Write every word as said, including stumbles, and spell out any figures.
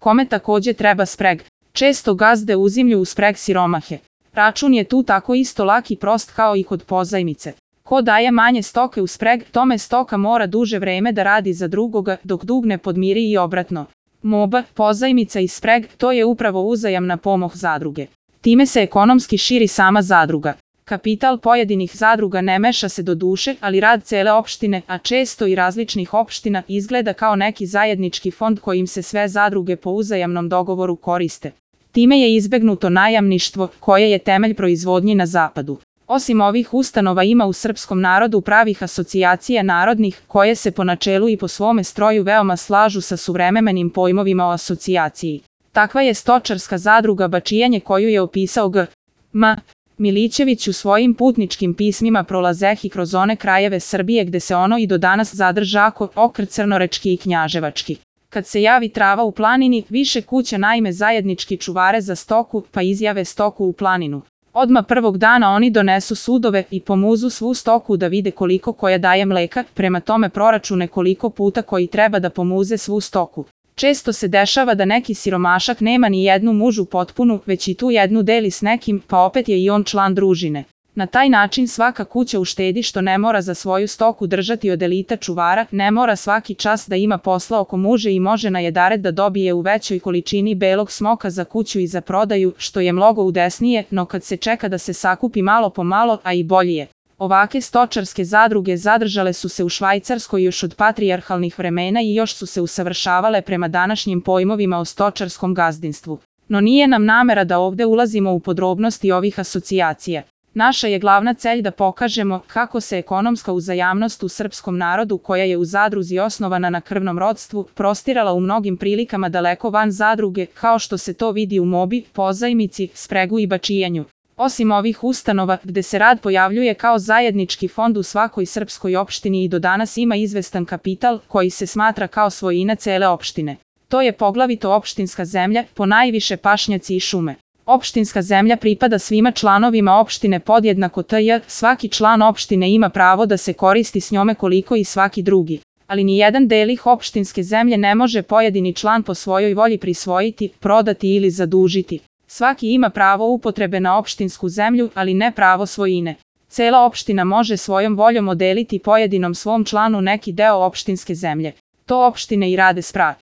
kome takođe treba spreg. Često gazde uzimlju u spreg siromahe. Račun je tu tako isto lak i prost kao i kod pozajmice. Ko daje manje stoke u spreg, tome stoka mora duže vreme da radi za drugoga, dok dug ne podmiri i obratno. Moba, pozajmica i spreg, to je upravo uzajamna pomoć zadruge. Time se ekonomski širi sama zadruga. Kapital pojedinih zadruga ne meša se do duše, ali rad cele opštine, a često i različnih opština, izgleda kao neki zajednički fond kojim se sve zadruge po uzajamnom dogovoru koriste. Time je izbegnuto najamništvo, koje je temelj proizvodnji na zapadu. Osim ovih ustanova ima u srpskom narodu pravih asocijacija narodnih, koje se po načelu i po svome stroju veoma slažu sa suvremenim pojmovima o asocijaciji. Takva je stočarska zadruga Bačijanje koju je opisao G. M. Milićević u svojim putničkim pismima prolazehi kroz one krajeve Srbije gde se ono i do danas zadržako, okr crnorečki i knjaževački. Kad se javi trava u planini, više kuća najme zajednički čuvare za stoku, pa izjave stoku u planinu. Odma prvog dana oni donesu sudove i pomuzu svu stoku da vide koliko koja daje mleka, prema tome proračune koliko puta koji treba da pomuze svu stoku. Često se dešava da neki siromašak nema ni jednu mužu potpunu, već i tu jednu deli s nekim, pa opet je i on član družine. Na taj način svaka kuća uštedi što ne mora za svoju stoku držati od elita čuvara, ne mora svaki čas da ima posla oko muže i može na jedared da dobije u većoj količini belog smoka za kuću i za prodaju, što je mnogo udesnije, no kad se čeka da se sakupi malo po malo, a i bolje je. Ovake stočarske zadruge zadržale su se u Švajcarskoj još od patrijarhalnih vremena i još su se usavršavale prema današnjim pojmovima o stočarskom gazdinstvu. No nije nam namera da ovde ulazimo u podrobnosti ovih asocijacija. Naša je glavna celj da pokažemo kako se ekonomska uzajamnost u srpskom narodu, koja je u zadruzi osnovana na krvnom rodstvu, prostirala u mnogim prilikama daleko van zadruge, kao što se to vidi u mobi, pozajmici, spregu i bačijanju. Osim ovih ustanova, gde se rad pojavljuje kao zajednički fond u svakoj srpskoj opštini i do danas ima izvestan kapital, koji se smatra kao svojina cele opštine. To je poglavito opštinska zemlja, ponajviše pašnjaci i šume. Opštinska zemlja pripada svima članovima opštine podjednako tj. Svaki član opštine ima pravo da se koristi s njome koliko i svaki drugi. Ali ni jedan delih opštinske zemlje ne može pojedini član po svojoj volji prisvojiti, prodati ili zadužiti. Svaki ima pravo upotrebe na opštinsku zemlju, ali ne pravo svojine. Cela opština može svojom voljom odeliti pojedinom svom članu neki deo opštinske zemlje. To opštine i rade sprat.